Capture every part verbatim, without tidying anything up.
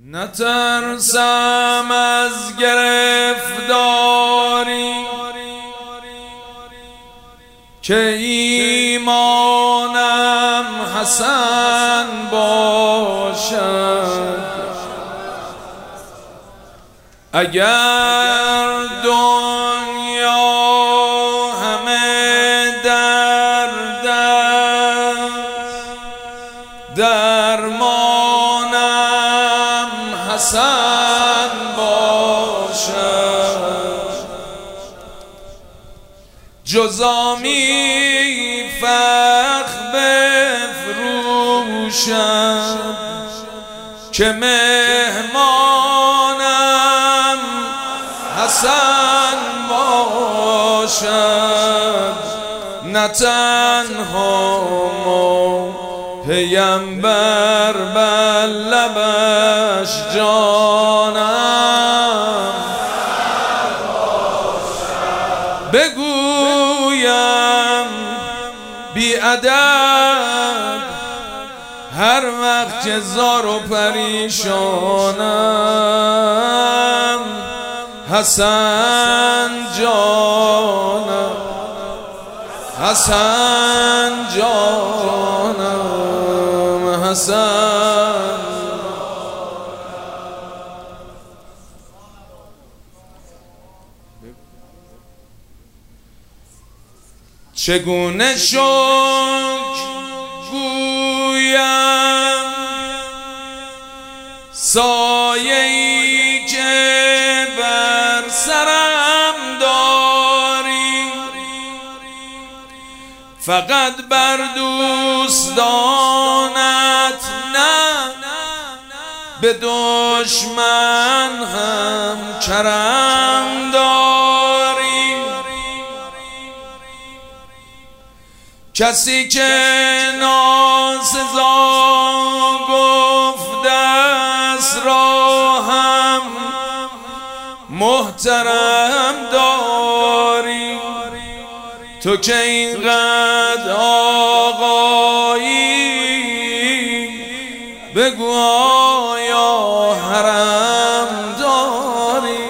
نترسم از گرفتاری که ایمانم حسن باشد. اگر دنیا همه درد است درمانم حسن باشد. جز آمی فخ بفروشم که مهمانم حسن باشد. نه تنها پیمبر بر لبش جانم بگویم بی ادب هر وقت که زار و پریشانم حسن جانم حسن جانم حسن. چگونه شکر گویم سایه‌ای که بر سرم داری، فقط بر دوستانت نه به دشمن هم کرم داری. کسی که ناسزا گفته است را هم محترم داری. تو که اینقدر آقایی بگو آیا حرم داری؟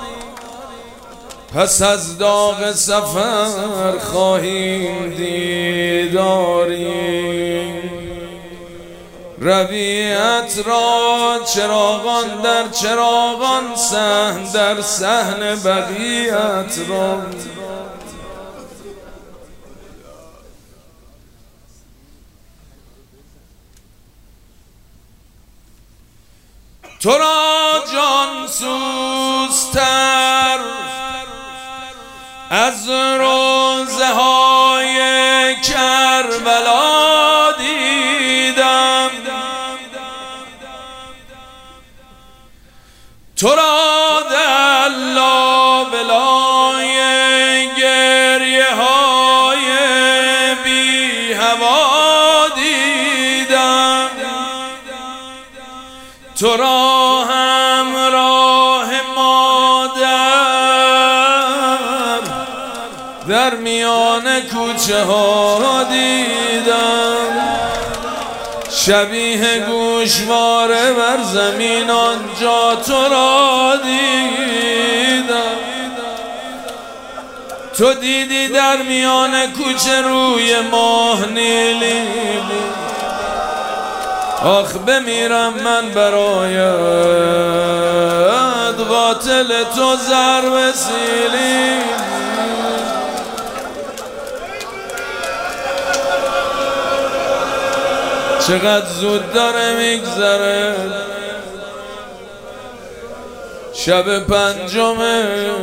پس از داغ سفر خواهیم دیداری. ربیعت را چراغان در چراغان، صحن در صحن بقیت را. تو را جانسوزتر از روزه های کربلا دیدم. تو را در لابلای گریه های بی هوا دیدم. تو را همراه مادر در میان کوچه ها دیدم. شبیه گوشواره بر زمین آنجا تو را دیدم. تو دیدی در میان کوچه روی ماه نیلی. آخ بمیرم من برایت قاتل تو ضرب سیلی. چقدر زود داره میگذره شب پنجمه.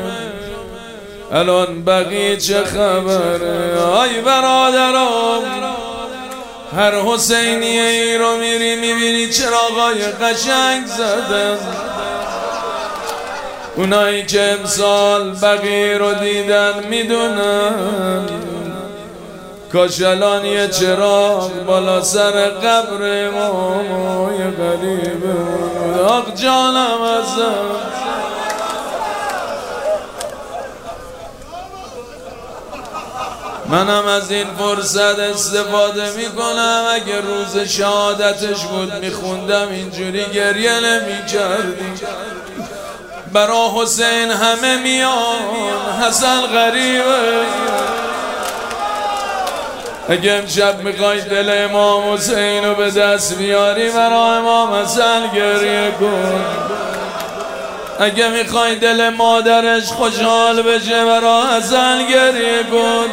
الان بقیه چه خبره؟ آی برادرام، هر حسینیه ای رو میری میبینی چراغای قشنگ زدن. اونایی که امسال بقیه رو دیدن میدونن کاش الان یه چراغ بالا سر قبر امامای غریبه. آخ جانم ازم. منم از این فرصت استفاده میکنم. اگه روز شهادتش بود میخوندم اینجوری گریه نمیکردیم. برا حسین همه میان، حسن غریبه. اگه امشب میخوای دل امام حسین رو به دست بیاری برا امام حسن گریه کن. اگه میخوای دل مادرش خوشحال بشه برا حسن گریه کن.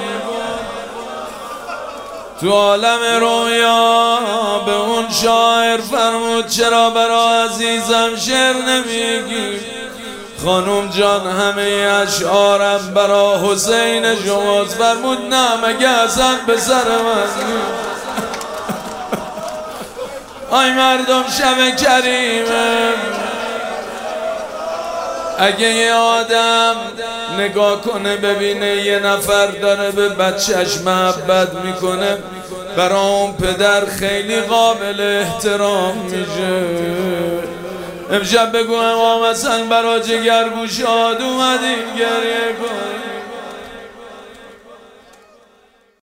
تو عالم رویا به اون شاعر فرمود چرا برا عزیزم شعر نمیگی؟ خانوم جان همه اشعارم برا حسین شماست. فرمود نه مگه حسن به سر من. آی مردم شب کریمه، اگه یه آدم نگاه کنه ببینه یه نفر داره به بچهش محبت میکنه، برا اون پدر خیلی قابل احترام میشه. امشب بگو امام حسن برا جگرگوشاد اومدیم گریه کن.